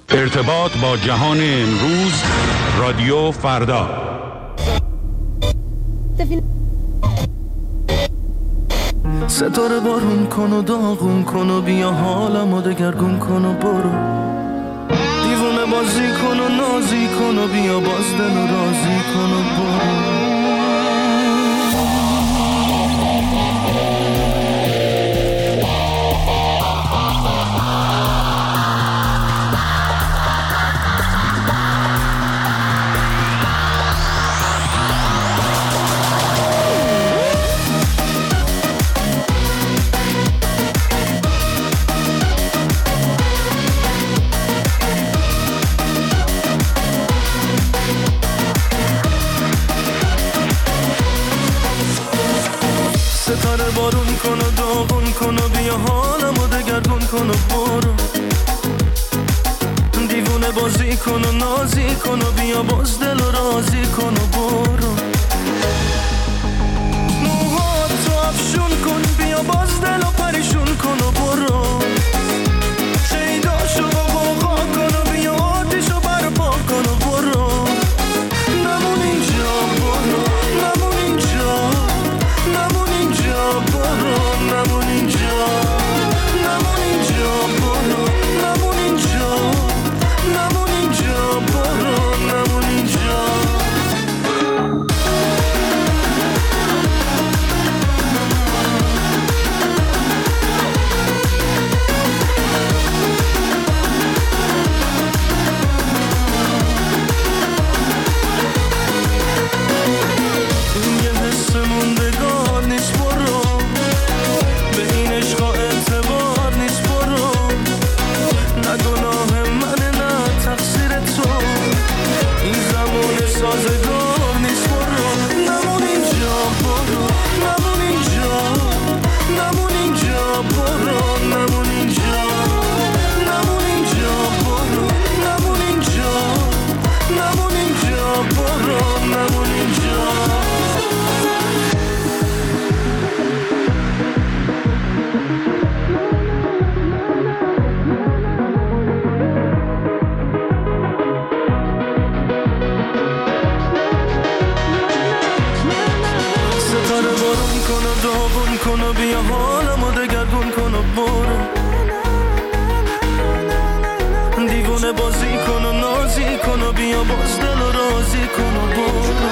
ارتباط با جهان امروز، رادیو فردا. ستاره بارون کن و داغون کن و بیا حالمو دگرگون کن و برو، دیوونه بازی کن و نازی کن و بیا باز دل و رازی کن و برو. ستاره بارون کن و داغون کن و بیا حالمو دگرگون کن و برو، دیوونه بازی کن و نازی کن و بیا باز دل و رازی کن و برو. موهاتو افشون کن بیا باز دل و پریشون کن و برو، شیداشو بغا کن و بیا آتیشو برپا کن و برو. نمون اینجا برو، نمون اینجا، نمون اینجا برو، نمون اینجا، نمون اینجا برو، نمون اینجا، نمون اینجا برو، نمون اینجا. بازی کن و نازی کن و بیا باز دل و رازی کن و برو.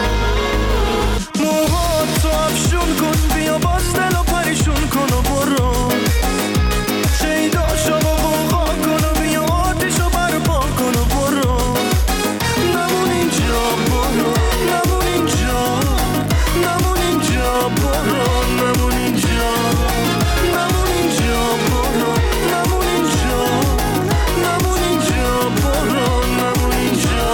موهاتو افشون کن بیا باز دل و پریشون کن و برو، شیداشو بغا کن و بیا آتیشو برپا کن و برو. نمون اینجا برو، نمون اینجا، نمون اینجا برو، نمون اینجا، نمون اینجا برو، نمون اینجا، نمون اینجا برو، نمون اینجا.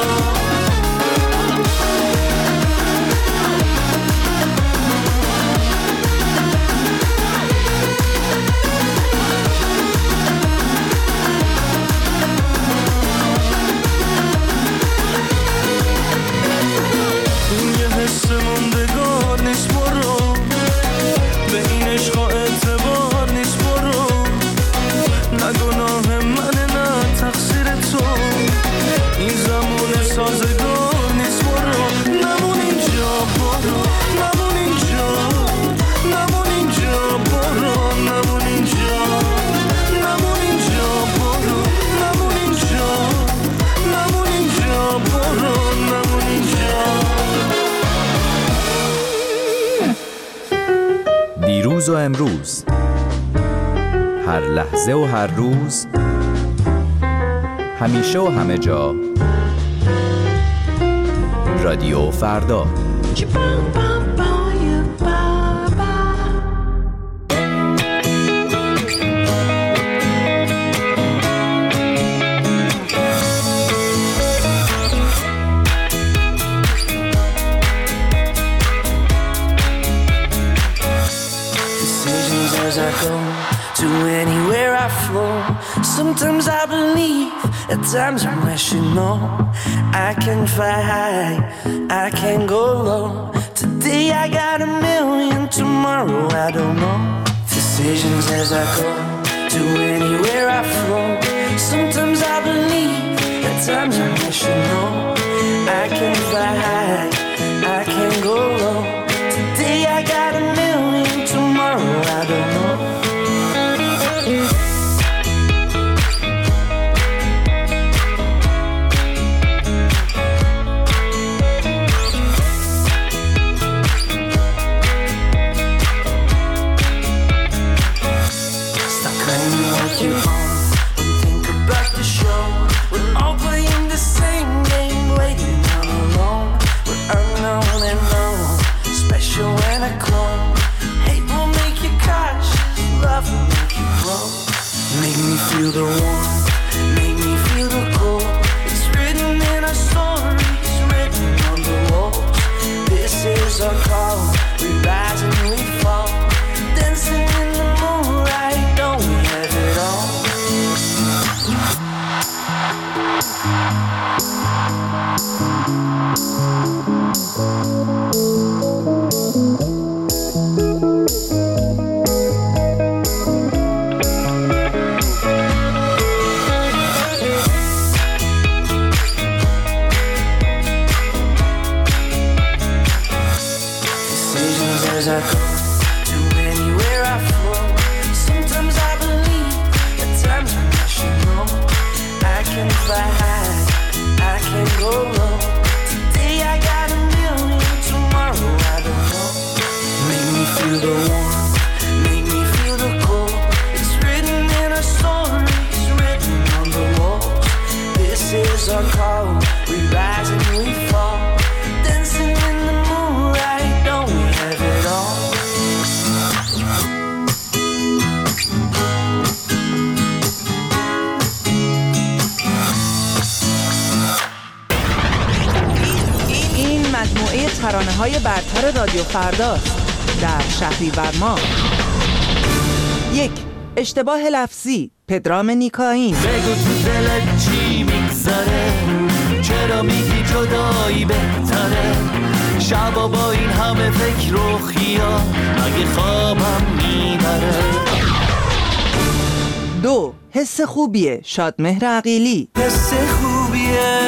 یه حس موندگار نیست برو، به این عشقا اعتبار نیست برو، نه گناه منه نه تقصیر تو، این زمان سازگار نیست برو. نمون اینجا برو، نمون اینجا، نمون اینجا برو، نمون اینجا، نمون اینجا برو، نمون اینجا، نمون اینجا برو، نمون اینجا. دیروز و امروز، هر لحظه و هر روز، همیشه و همه جا، رادیو فردا. As I go to anywhere I flow, sometimes I believe, at times I wish you know I can fly high, I can go low. Today I got a million, tomorrow I don't know. Decisions as I go to anywhere I flow. Sometimes I believe, times I wish you know I can fly high, I can go low. Today I got a million, tomorrow I don't know. Feel the warmth, make me feel the cold. It's written in our stories, written on the walls. This is our call, we rise and we fall. Dancing in the moonlight, don't we have it all? As I go to anywhere I flow, sometimes I believe, at times I wish you know I can fly high, I can go low. Today I got a million, tomorrow I don't know. Make me feel the warmth, make me feel the cold. It's written in our stories, written on the walls. This is our call, we rise and we fall. Dancing in the moonlight, don't we have it all? این مجموعه ترانه‌های برتر رادیو فرداست در شهریور ماه. 1. اشتباه لفظی، پدرام نیکاین. بگو تو دلت چی میگذره، چرا میگی جدایی بهتره، شبا با این همه فکر و خیال مگه خوابم میبره. 2. حس خوبیه، شادمهر عقیلی. حس خوبیه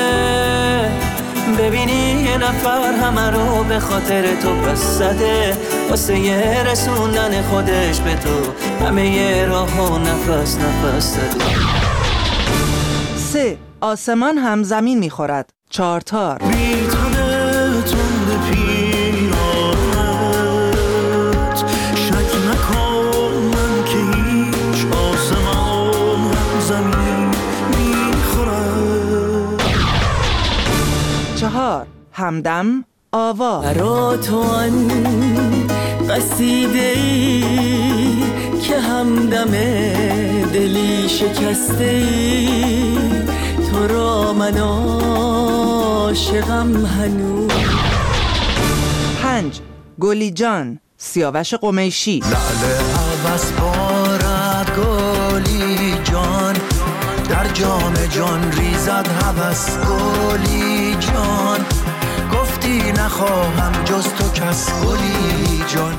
ببینی یه نفر همه رو به خاطر تو پس زده، واسه یه رسوندن خودش به تو همه یه راه و نفس نفس زده. 3. آسمان هم زمین میخورد، چارتار. میتونه تند پیرانت شک نکن من که هیچ آسمان هم زمین میخورد. 4. همدم آوا. برا تو آن قصیده‌ای که همدم دلی شکسته‌ای، تو را من عاشقم هنوز. 5. گلی جان، سیاوش قمیشی. لعل عوض بارد گلی جان، در جام جان ریزد هوس گلی جان، گفتی نخواهم جز تو کس گلی جان.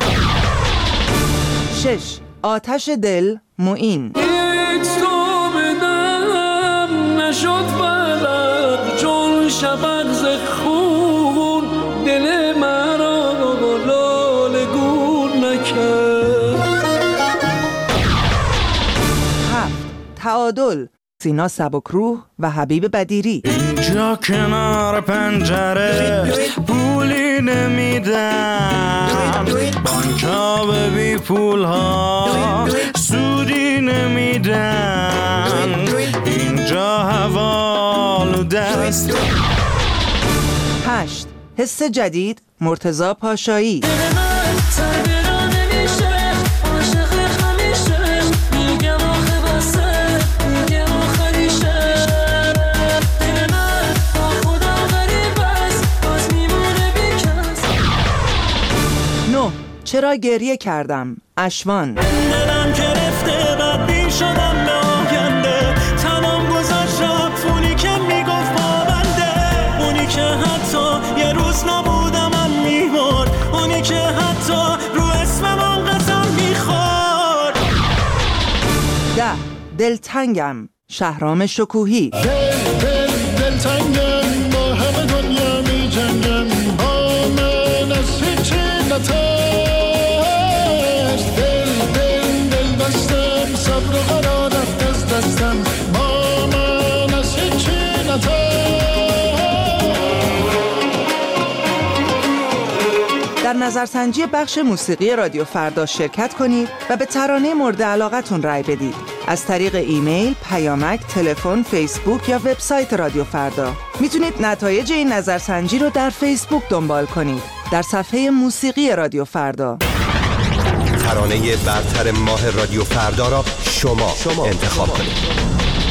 6. آتش دل، معین. هیچ تو بدم نشد بلد چون شبق ز خون، دل مرا لاله گون نکرد. 7. تعادل، سینا سبکروح و حبیب بدیری. اینجا کنار پنجره پولی نمیدم، بانکا به بی پول ها سودی نمیدن، اینجا حوالوده است. 8. حس جدید، مرتضی پاشایی. چرا گریه کردم، اشوان. دلم گرفته بدبین شدم به آینده، تمام گذاشت رفت اونی که میگفت پابنده، اونی که حتی یه روز نبودم میمرد، اونی که حتی رو اسمم قسم میخورد. 10. دلتنگم، شهرام شکوهی. دل نظرسنجی بخش موسیقی رادیو فردا شرکت کنید و به ترانه مورد علاقتون رای بدید. از طریق ایمیل، پیامک، تلفن، فیسبوک یا وبسایت رادیو فردا. میتونید نتایج این نظرسنجی رو در فیسبوک دنبال کنید. در صفحه موسیقی رادیو فردا. ترانه برتر ماه رادیو فردا را شما انتخاب کنید.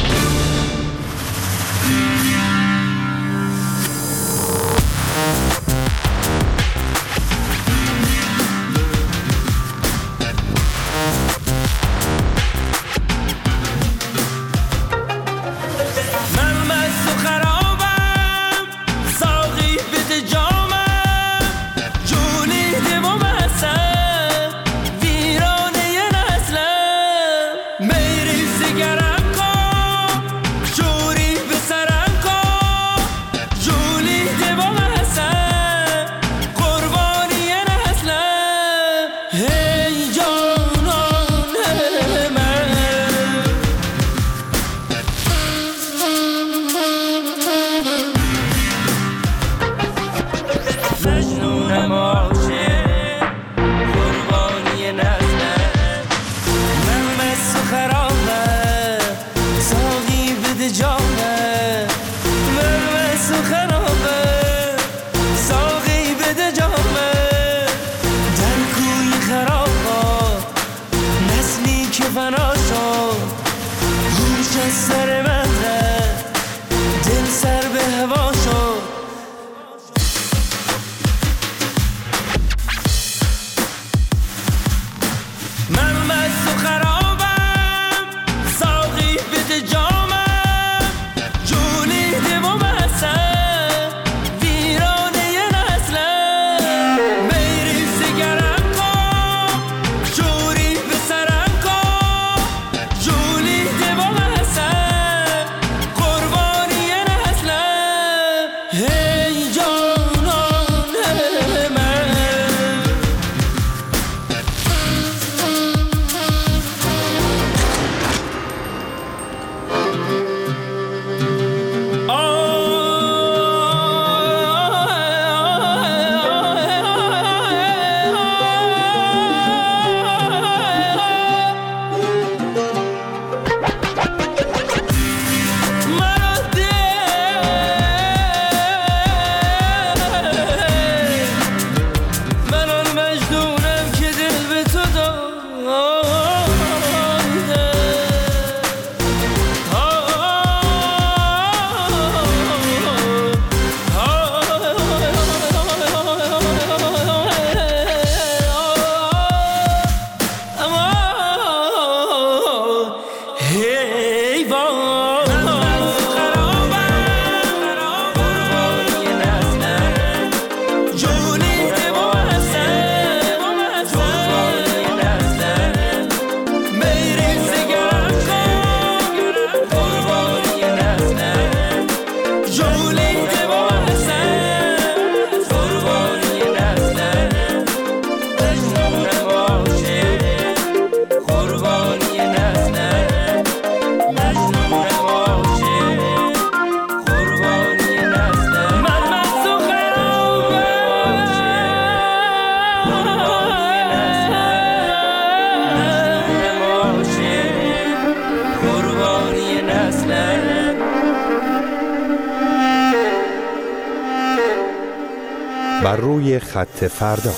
بر روی خط فردا.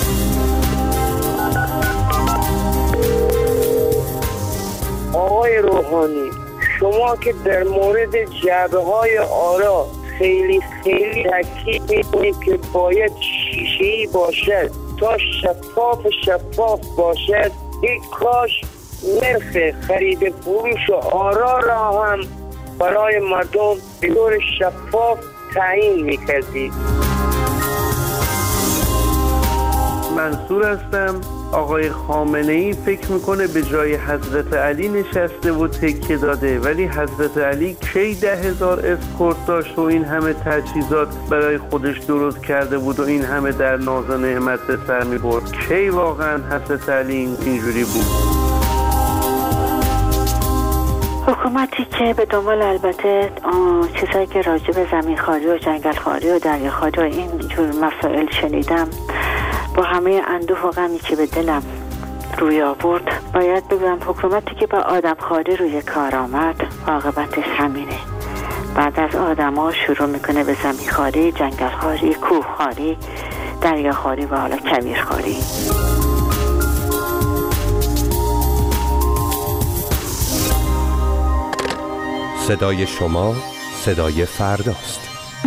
آقای روحانی، شما که در مورد جعبه‌های آرا خیلی تاکید می‌کنید که باید شیشه‌ای باشد تا شفاف باشد، یک کاش نرخ خرید فروش آرا را هم برای مردم به طور شفاف تعیین می‌کردید. منصور هستم. آقای خامنه‌ای فکر میکنه به جای حضرت علی نشسته و تکیه داده، ولی حضرت علی کی 10,000 اسکورت داشت و این همه تجهیزات برای خودش درست کرده بود و این همه در ناز و نعمت به سر میبرد؟ کی واقعا حضرت علی اینجوری بود؟ حکومتی که به دنبال البته چیزایی که راجع به زمین خاری و جنگل خاری و دریا خاری و این جور مسائل شنیدم، با همه اندوه و غمی که به دلم روی آورد باید بگم حکومتی که با آدمخواری روی کار آمد عاقبتش همینه. بعد از آدم‌ها شروع میکنه به زمین‌خواری، جنگل‌خواری، کوه‌خواری، دریاخواری و حالا کویرخواری. صدای شما صدای فرداست.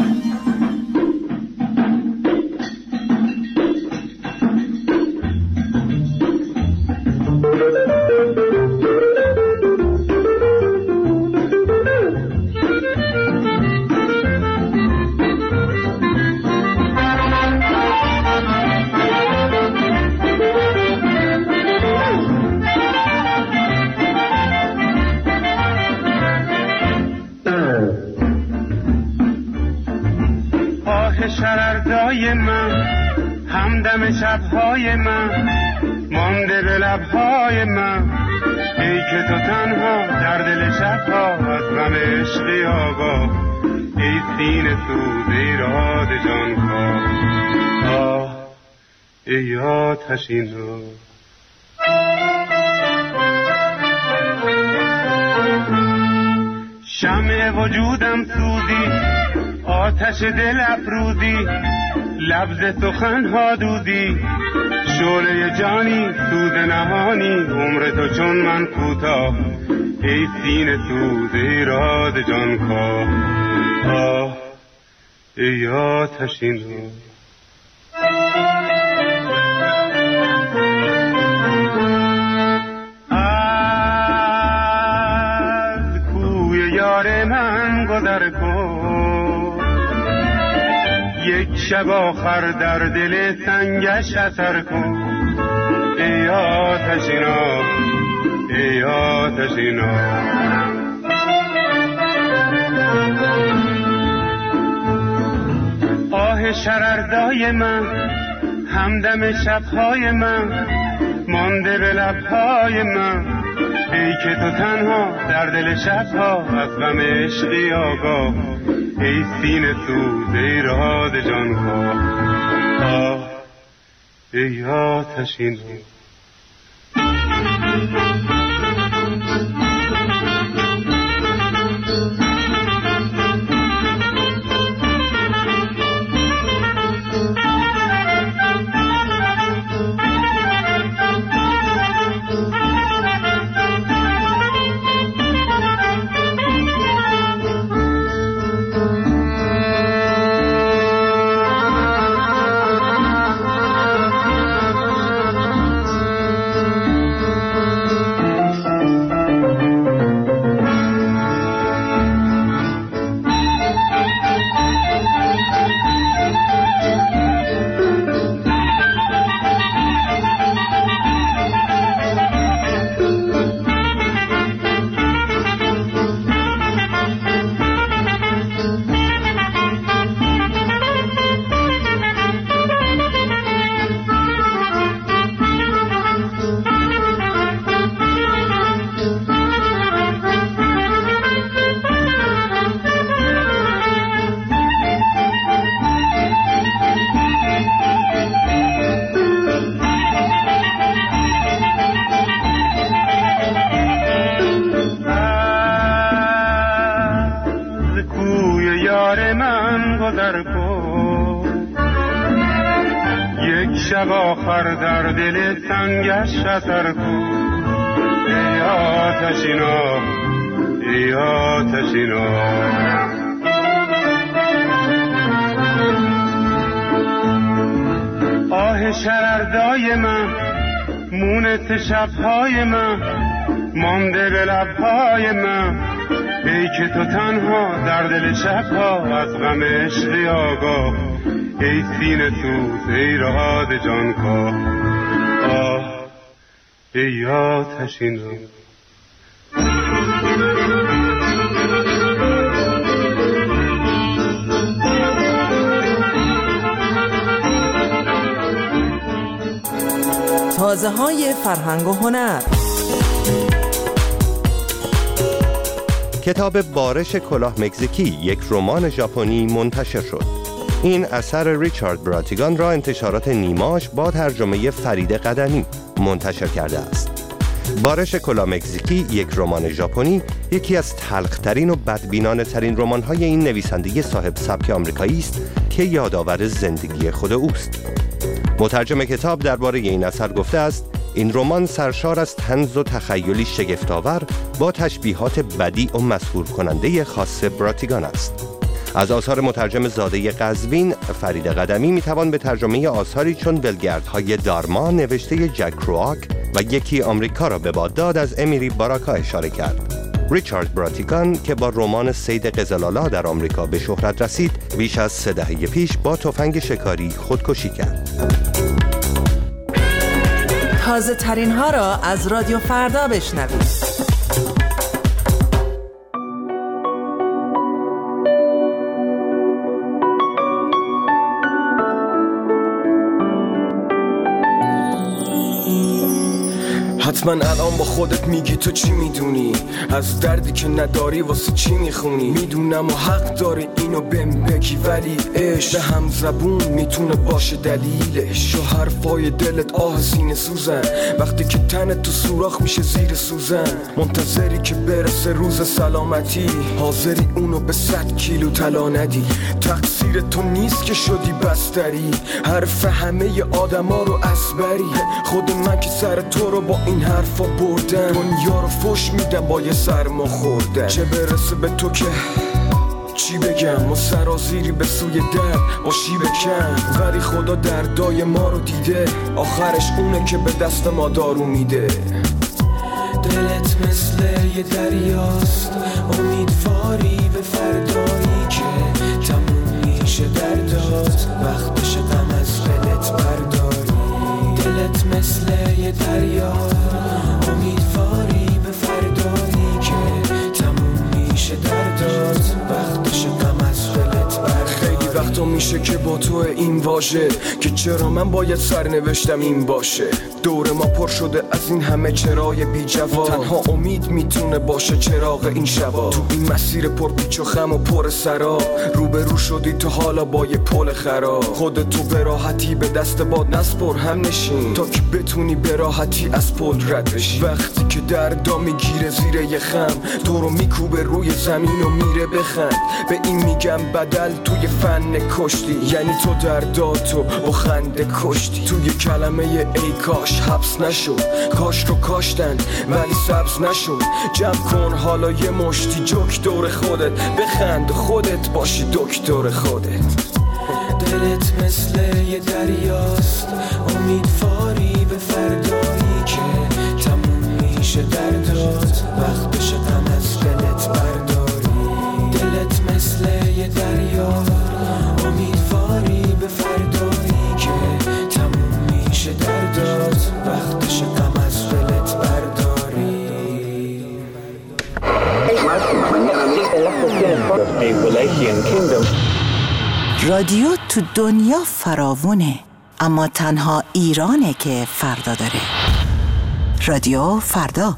شرردای من همدم شبهای من مانده به لبهای من، ای که تو تنها در دل شبها از غم عشقی آگاه، ای سینه سوز ایراد جانکاه، آه ای آتشینا. شمع وجودم سوزی، آتش دل افروزی، لبز سخنها دودی، شعله جانی سوز نهانی، عمر تو چون من کوتاه، ای سینه سوز ایراد جانکاه، آه ای آتشینا. از کوی یار من گذر کن، یک شب آخر در دل سنگش اثر کن، ای آتشینا ای آتشینا. آه شرردای من همدم شبهای من مانده به لبهای من، ای که تو تنها در دل شبها از غم عشقی آگاه، ای سینه سوز ایراد جانکاه، آه ای آتشینا. شب آخر در دل سنگش اثر کن، ای آتشینا ای آتشینا. آه شرردای من مونت شبهای من مانده به لبهای من، ای که تو تنها در دل شبها از غم عشقی آگاه، ای سینه سوز ایراد جانکاه، آه ای آتشینا. تازه های فرهنگ و هنر. کتاب بارش کلاه مکزیکی، یک رمان ژاپنی منتشر شد. این اثر ریچارد براتیگان را انتشارات نیماش با ترجمه فرید قدمی منتشر کرده است. بارش کلا مکزیکی، یک رمان ژاپنی، یکی از تلخ‌ترین و بدبینانه ترین رمان‌های این نویسنده صاحب سبک آمریکایی است که یادآور زندگی خود اوست. مترجم کتاب درباره این اثر گفته است: این رمان سرشار از طنز و تخیلی شگفت‌آور با تشبیهات بدیع و مسحور کننده خاص براتیگان است. از آثار مترجم زاده قزوین فرید قدمی میتوان به ترجمه آثاری چون ولگردهای دارما نوشته جک کروآک و یکی آمریکا را به باد داد از امیلی باراکا اشاره کرد. ریچارد براتیگان که با رمان صید قزلالا در آمریکا به شهرت رسید، بیش از 3 دهه پیش با تفنگ شکاری خودکشی کرد. تازه ترین ها را از رادیو فردا بشنوید. حتما الان با خودت میگی تو چی میدونی، از دردی که نداری واسه چی میخونی. میدونم و حق داری اینو بهم بگی، ولی عشق به هم زبون میتونه باشه دلیلش. و حرفای دلت آه سینه سوزن وقتی که تنت تو سوراخ میشه زیر سوزن. منتظری که برسه روز سلامتی، حاضری اونو به 100 کیلو طلا ندی. تقصیر تو نیست که شدی بستری، حرف همه آدما رو اسبری. خود من که سر تو رو با این حرفا بردن، دنیا رو فش میدم با یه سرما خوردن. چه برسه به تو که چی بگم، و سرازیری به سوی درد باشی بکن. ولی خدا دردای ما رو دیده، آخرش اونه که به دست ما دارو میده. دلت مثل یه دریاست، امیدواری به فردایی که تموم میشه دردات. وقتش غم از دلت برداری. دلت مثل یه دریا، امیدواری به فردایی که تموم میشه دردات. وقتش غم از دلت برداری. خیلی وقتا میشه که با تو این واژه که چرا من باید سرنوشتم این باشه. دور ما پر شده از این همه چرای بی جواب، تنها امید میتونه باشه چراغ این شبا. تو این مسیر پر پیچ و خم و پر سراب، روبرو شدی تو حالا با یه پل خراب. خودتو به راحتی به دست باد نسپر، هم نشین تا که بتونی به راحتی از پل رد بشی. وقتی که دردا میگیره زیر یه خم، تو رو میکوبه روی زمین و میره بخند. به این میگم بدل توی فن کشتی، یعنی تو درداتو با خنده کشتی. توی کلمه ای کاش حبس نشد، کاش رو کاشتن ولی سبز نشد. جمع کن حالا یه مشتی جوک دور خودت، بخند خودت باشی دکتر خودت. دلت مثل یه دریاست، امیدواری به فردایی که تموم میشه دردات. وقتش غم از دلت برداری. دلت مثل یه دریا، امیدواری به فردایی که تموم میشه دردات. وقتش غم از دلت برداری. رادیو تو دنیا فراوونه، اما تنها ایرانه که فردا داره. رادیو فردا.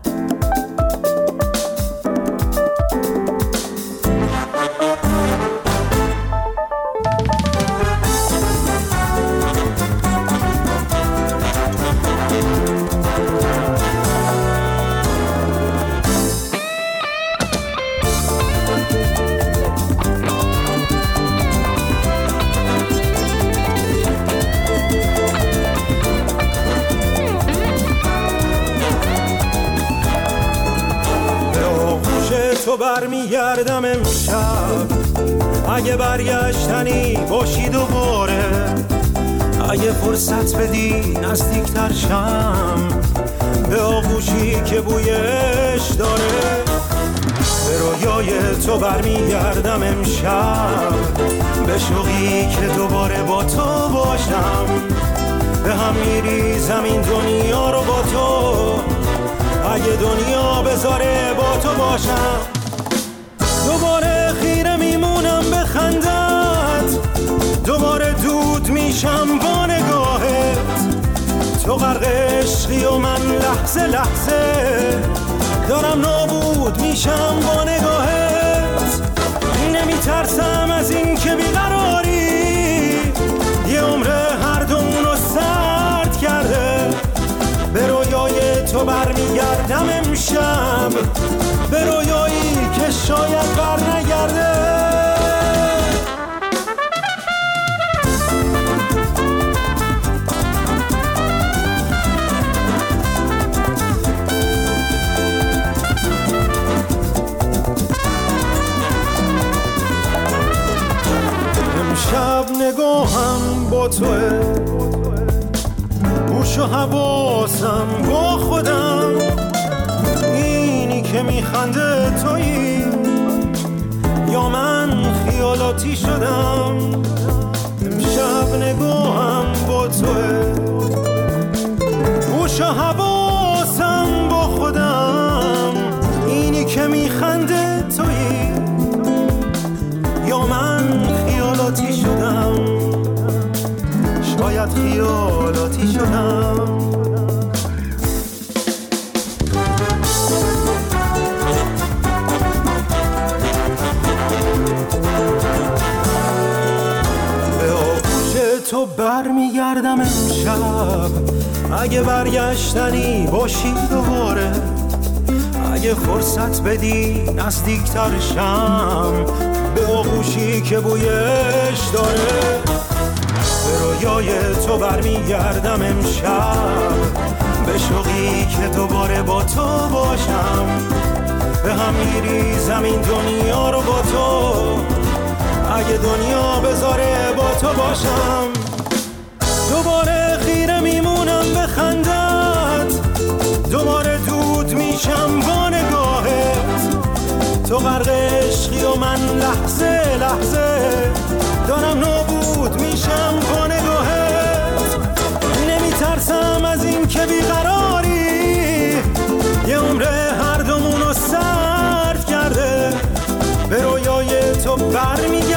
تو برمیگردم امشب، اگه برگشتنی باشی دوباره. اگه فرصت بدی نزدیکتر شم به آغوشی که بویش داره. به رویای تو برمیگردم امشب، به شوقی که دوباره با تو باشم. به هم میریزم این دنیا رو با تو، اگه دنیا بذاره با تو باشم. دوباره خیره میمونم به خندت، دوباره دود میشم با نگاهت. تو غرق عشقی و من لحظه لحظه دارم نابود میشم با نگاهت. نمیترسم از این که بیقراری، به رویایی که شاید بر نگرده. امشب نگاهم با توه، گوش و حواسم با خودم، اینی که میخنده تویی یا من خیالاتی شدم. امشب نگاهم با توه، گوش و حواسم با خودم، اینی که میخنده تویی یا من خیالاتی شدم، شاید خیالاتی شدم. به آغوش تو برمیگردم امشب، اگه برگشتنی باشی دوباره، اگه فرصت بدی نزدیکتر شم به آغوشی که بویش داره. به رویای تو برمیگردم امشب، به شوقی که دوباره با تو باشم، به هم میریزم این دنیا رو با تو، اگه دنیا بذاره با تو باشم. دوباره خیره میمونم به خندت، دوباره دود میشم با نگاهت، تو غرق عشقی و من لحظه لحظه دارم نابود میشم با نگاهت. نمیترسم از این که بیقراری یه عمر هر دومونو صرف کرده، به رویای تو برمیگردم